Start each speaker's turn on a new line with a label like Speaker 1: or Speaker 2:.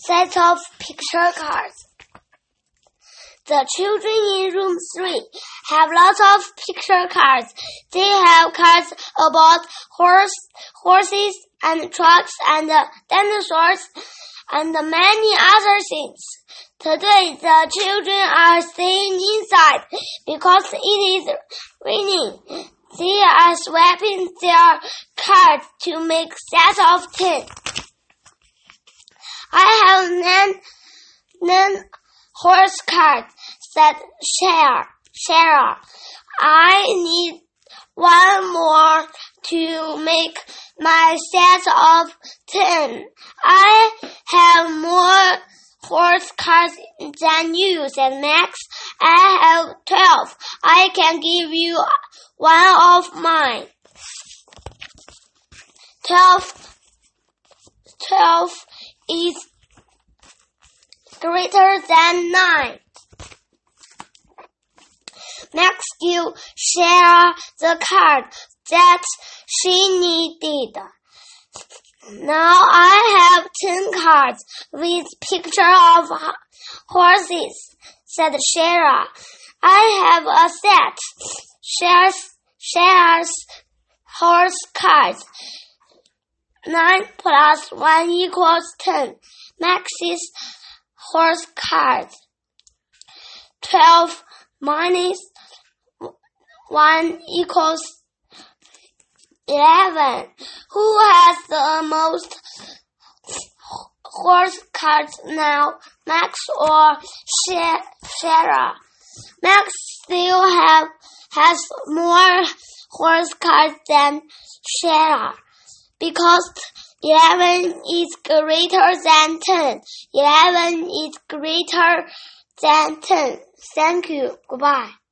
Speaker 1: set of picture cards. The children in room 3 have lots of picture cards. They have cards about horses and trucks and dinosaurs and many other things. Today, the children are staying inside because it is raining. They are swapping their cards to make sets of 10. I have 9 horse cards, said Sarah. I need one more to make my set of 10. I have more horse cards than you, said Max. I have 12. I can give you one of mine. 12 is greater than 9. Max gave Sarah the card that she needed. Now I have 10 cards with picture of horses, said Sarah. I have a set. Sarah's horse cards. 9 plus 1 equals 10. Max's horse cards. 12 minus 1 equals 11. Who has the most horse cards now, Max or Sarah? Max still has more horse cards than Sarah because 11 is greater than 10. 11 is greater than 10. Thank you. Goodbye.